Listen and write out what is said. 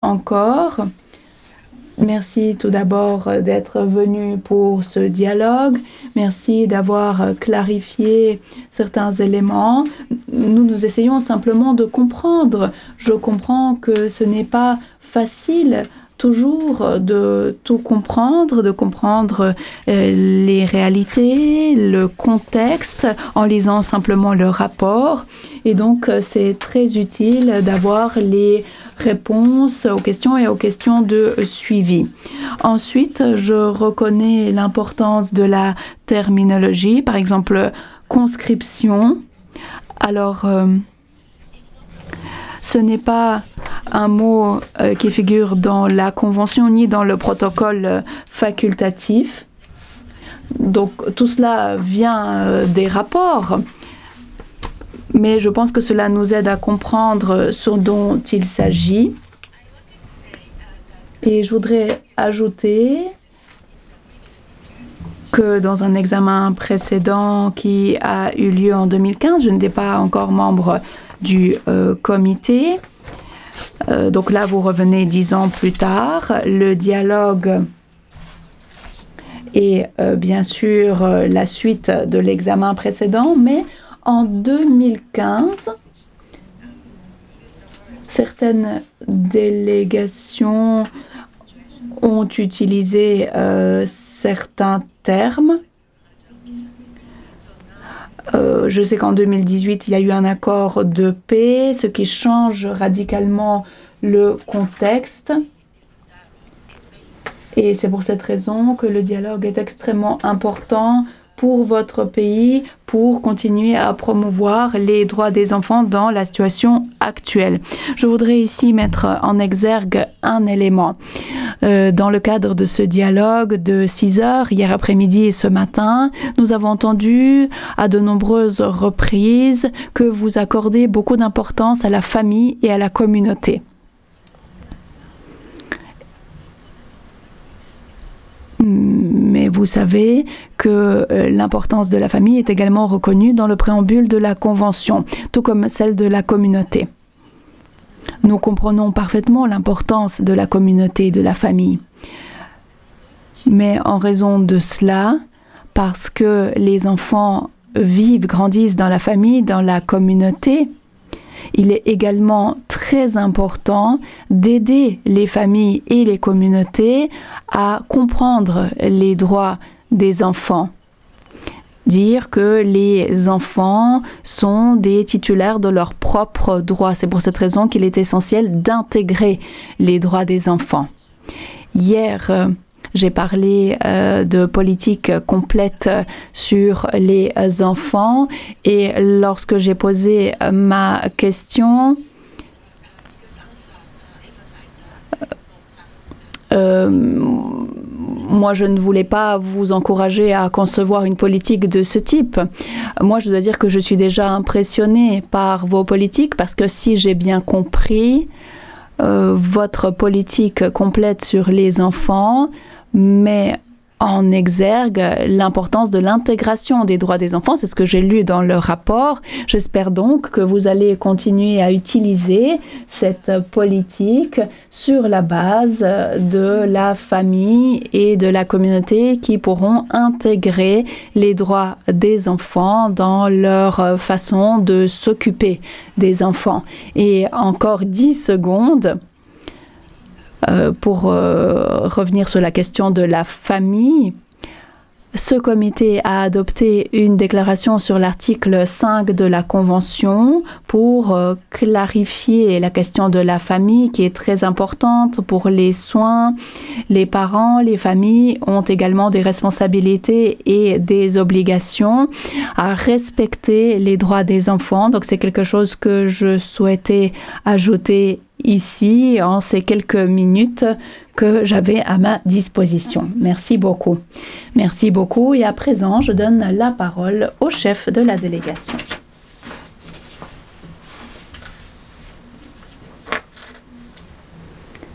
encore. Merci tout d'abord d'être venu pour ce dialogue. Merci d'avoir clarifié certains éléments. Nous essayons simplement de comprendre. Je comprends que ce n'est pas facile toujours de tout comprendre, de comprendre les réalités, le contexte en lisant simplement le rapport. Et donc, c'est très utile d'avoir les réponses aux questions et aux questions de suivi. Ensuite, je reconnais l'importance de la terminologie, par exemple conscription. Alors, ce n'est pas un mot qui figure dans la convention ni dans le protocole facultatif. Donc, tout cela vient des rapports. Mais je pense que cela nous aide à comprendre ce dont il s'agit. Et je voudrais ajouter que dans un examen précédent qui a eu lieu en 2015, je n'étais pas encore membre du comité. Donc là, vous revenez 10 ans plus tard. Le dialogue est bien sûr la suite de l'examen précédent, mais en 2015, certaines délégations ont utilisé certains termes. Je sais qu'en 2018, il y a eu un accord de paix, ce qui change radicalement le contexte. Et c'est pour cette raison que le dialogue est extrêmement important pour votre pays, pour continuer à promouvoir les droits des enfants dans la situation actuelle. Je voudrais ici mettre en exergue un élément. Dans le cadre de ce dialogue de 6 heures, hier après-midi et ce matin, nous avons entendu à de nombreuses reprises que vous accordez beaucoup d'importance à la famille et à la communauté. Mais vous savez que l'importance de la famille est également reconnue dans le préambule de la Convention, tout comme celle de la communauté. Nous comprenons parfaitement l'importance de la communauté et de la famille. Mais en raison de cela, parce que les enfants vivent, grandissent dans la famille, dans la communauté, il est également très important d'aider les familles et les communautés à comprendre les droits des enfants. Dire que les enfants sont des titulaires de leurs propres droits. C'est pour cette raison qu'il est essentiel d'intégrer les droits des enfants. Hier, j'ai parlé de politique complète sur les enfants et lorsque j'ai posé ma question, moi, je ne voulais pas vous encourager à concevoir une politique de ce type. Moi, je dois dire que je suis déjà impressionnée par vos politiques parce que si j'ai bien compris, votre politique complète sur les enfants met en exergue l'importance de l'intégration des droits des enfants. C'est ce que j'ai lu dans le rapport. J'espère donc que vous allez continuer à utiliser cette politique sur la base de la famille et de la communauté qui pourront intégrer les droits des enfants dans leur façon de s'occuper des enfants. Et encore 10 secondes. Pour revenir sur la question de la famille, ce comité a adopté une déclaration sur l'article 5 de la Convention pour clarifier la question de la famille qui est très importante pour les soins. Les parents, les familles ont également des responsabilités et des obligations à respecter les droits des enfants. Donc c'est quelque chose que je souhaitais ajouter ici en ces quelques minutes que j'avais à ma disposition. Merci beaucoup. Merci beaucoup et à présent, je donne la parole au chef de la délégation.